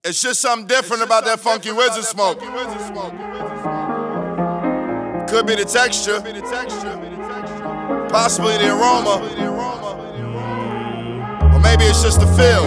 It's just something different about that funky wizard smoke. Could be the texture, possibly the aroma, or maybe it's just the feel.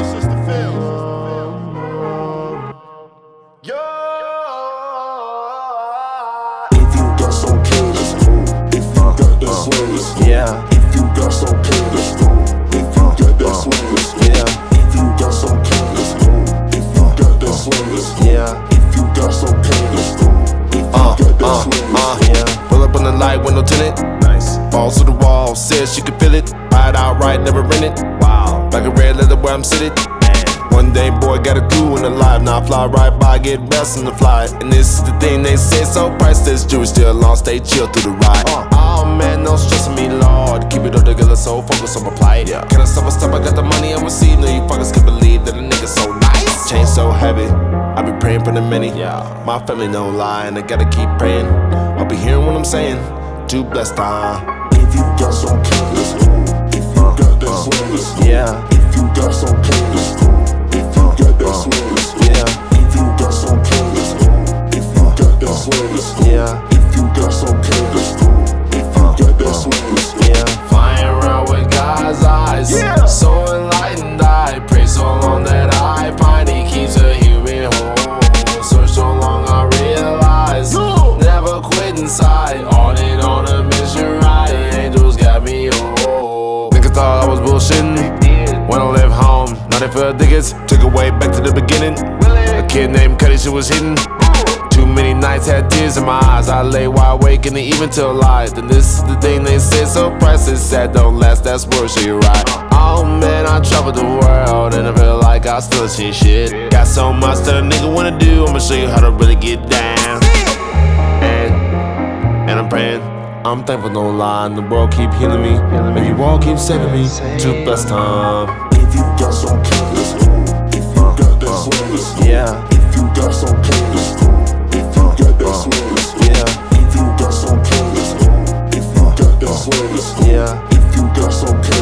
If you got some killers, cool. If you got that swing, let's go. Yeah. If you got some killers, cool. If you got that swing, let's go. Yeah. If you got some killers, cool. If you got that swing, let's go. Yeah. If you got some killers, cool. If you got that swing, let's go. Yeah. Pull up on the light, window tinted. Nice. Balls to the wall, says she can feel it. Buy it outright, never rent it. Wow. Like a red leather where I'm sitting. One day, boy, got a clue in the life. Now I fly right by, get rest in the fly. And this is the thing they say, so priceless. Jewelry still on, stay chill through the ride. Oh man, no stressing me, Lord. Keep it all together, so focus on my plight. Yeah. Can I stop? I got the money, I'm receiving. No, you fuckers can't believe that a nigga so nice. Chain so heavy, I be praying for the many. Yeah. My family don't lie, and I gotta keep praying. I'll be hearing what I'm saying. Too blessed, If you got some killers, cool. If you got that swing, let's go. Yeah. If you got some killers, cool. If you got that swing, let's go. Yeah. If you got some killers, cool. If you got that swing, let's go. Yeah. If you got some killers, cool. If you got that swing, let's go. Yeah. Flying around with God's eyes. Yeah. So enlightened, I pray so long that I find He keeps a human whole. Search so long, I realize never quit inside. On it on a mission, right? Angels got me whole. Niggas thought I was bullshitting when I left home. Now they feel tickets, took it way back to the beginning. A kid named Cuddy, she was hidden. Too many nights had tears in my eyes. I lay wide awake and even till light. And this is the thing they say, so priceless, sad don't last, that's worse, so you're right. Oh man, I traveled the world and I feel like I still see shit. Got so much that a nigga wanna do, I'ma show you how to really get down. And I'm praying, I'm thankful, no lie, and the world keep healing me, and you all keep saving me. Too blessed, If you got some killers, cool. If you got that swing, let's go. Yeah. If you got some killers, cool. If you got that swing, let's go. Yeah. If you got some killers, cool. If you got that swing, let's go. Yeah. If you got some killers,